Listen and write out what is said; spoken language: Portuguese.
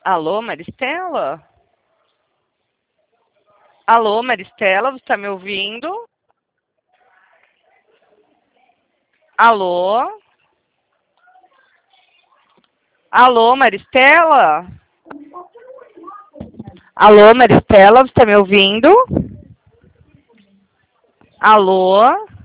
Alô, Maristela? Alô, Maristela, você está me ouvindo? Alô? Alô, Maristela? Alô, Maristela, você está me ouvindo? Alô?